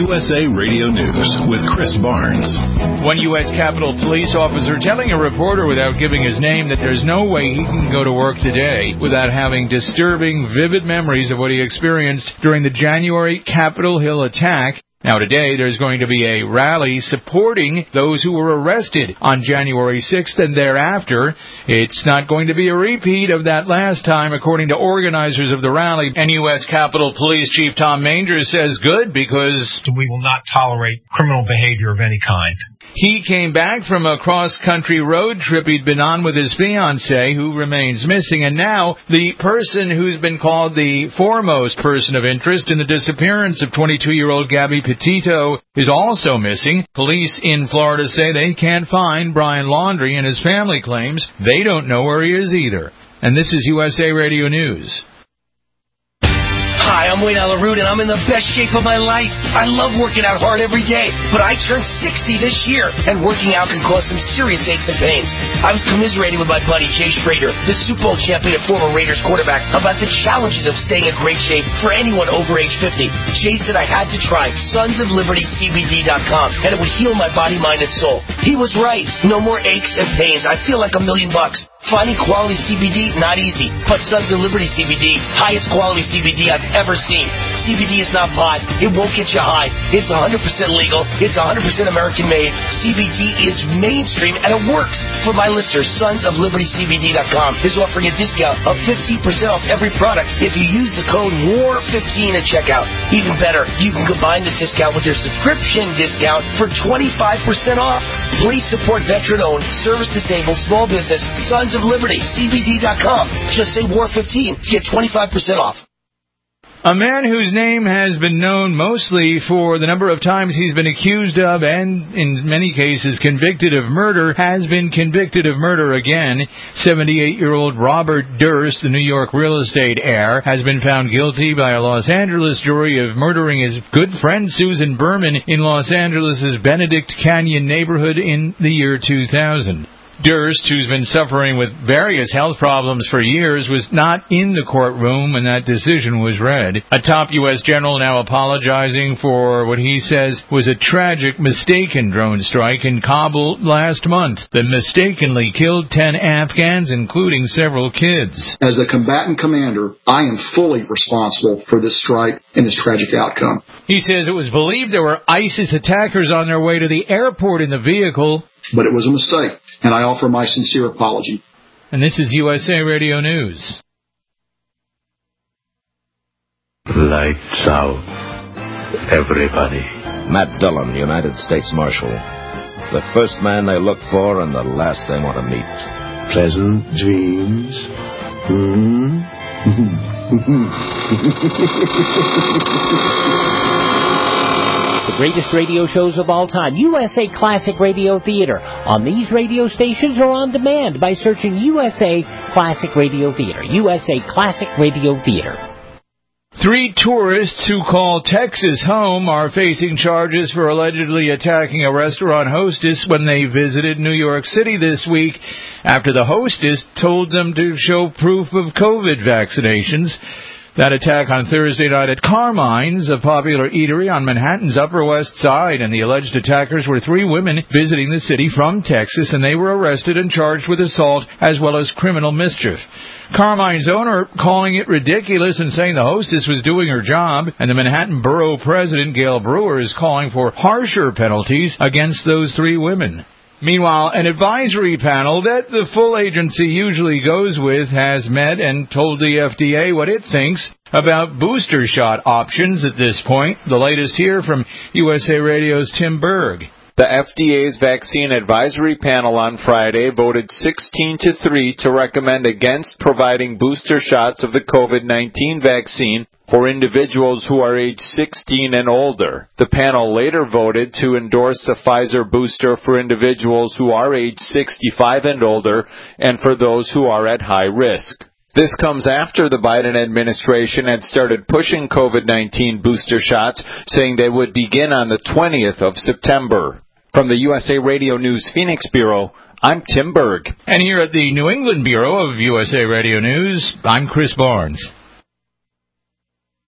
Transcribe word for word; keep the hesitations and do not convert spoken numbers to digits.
U S A Radio News with Chris Barnes. One U S Capitol Police officer telling a reporter without giving his name that there's no way he can go to work today without having disturbing, vivid memories of what he experienced during the January Capitol Hill attack. Now today there's going to be a rally supporting those who were arrested on January sixth and thereafter. It's not going to be a repeat of that last time, according to organizers of the rally. And U S Capitol Police Chief Tom Manger says good because we will not tolerate criminal behavior of any kind. He came back from a cross-country road trip he'd been on with his fiancée, who remains missing, and now the person who's been called the foremost person of interest in the disappearance of twenty-two-year-old Gabby Petito is also missing. Police in Florida say they can't find Brian Laundrie, and his family claims they don't know where he is either. And this is U S A Radio News. Hi, I'm Wayne Alaroot, and I'm in the best shape of my life. I love working out hard every day, but I turned sixty this year, and working out can cause some serious aches and pains. I was commiserating with my buddy Jay Schrader, the Super Bowl champion and former Raiders quarterback, about the challenges of staying in great shape for anyone over age fifty. Jay said I had to try Sons of Liberty C B D dot com, and it would heal my body, mind, and soul. He was right. No more aches and pains. I feel like a million bucks. Finding quality C B D, not easy. But Sons of Liberty C B D, highest quality C B D I've ever seen. C B D is not pot. It won't get you high. It's one hundred percent legal. It's one hundred percent American-made. C B D is mainstream, and it works. For my listeners, Sons of Liberty C B D dot com is offering a discount of fifteen percent off every product if you use the code W A R fifteen at checkout. Even better, you can combine this discount with their subscription discount for twenty-five percent off. Please support veteran-owned, service-disabled, small business, Sons of Liberty, C B D dot com. Just say W A R fifteen to get twenty-five percent off. A man whose name has been known mostly for the number of times he's been accused of and, in many cases, convicted of murder, has been convicted of murder again. seventy-eight-year-old Robert Durst, the New York real estate heir, has been found guilty by a Los Angeles jury of murdering his good friend Susan Berman in Los Angeles' Benedict Canyon neighborhood in the year two thousand. Durst, who's been suffering with various health problems for years, was not in the courtroom when that decision was read. A top U S general now apologizing for what he says was a tragic, mistaken drone strike in Kabul last month that mistakenly killed ten Afghans, including several kids. As the combatant commander, I am fully responsible for this strike and this tragic outcome. He says it was believed there were ISIS attackers on their way to the airport in the vehicle. But it was a mistake, and I offer my sincere apology. And this is U S A Radio News. Lights out, everybody. Matt Dillon, United States Marshal. The first man they look for and the last they want to meet. Pleasant dreams. Hmm? The greatest radio shows of all time, U S A Classic Radio Theater, on these radio stations or on demand by searching U S A Classic Radio Theater. U S A Classic Radio Theater. Three tourists who call Texas home are facing charges for allegedly attacking a restaurant hostess when they visited New York City this week after the hostess told them to show proof of COVID vaccinations. That attack on Thursday night at Carmine's, a popular eatery on Manhattan's Upper West Side, and the alleged attackers were three women visiting the city from Texas, and they were arrested and charged with assault as well as criminal mischief. Carmine's owner calling it ridiculous and saying the hostess was doing her job, and the Manhattan Borough President, Gail Brewer, is calling for harsher penalties against those three women. Meanwhile, an advisory panel that the full agency usually goes with has met and told the F D A what it thinks about booster shot options at this point. The latest here from U S A Radio's Tim Berg. The F D A's Vaccine Advisory Panel on Friday voted sixteen to three to recommend against providing booster shots of the COVID nineteen vaccine for individuals who are age sixteen and older. The panel later voted to endorse the Pfizer booster for individuals who are age sixty-five and older and for those who are at high risk. This comes after the Biden administration had started pushing COVID nineteen booster shots, saying they would begin on the twentieth of September. From the U S A Radio News Phoenix Bureau, I'm Tim Berg. And here at the New England Bureau of U S A Radio News, I'm Chris Barnes.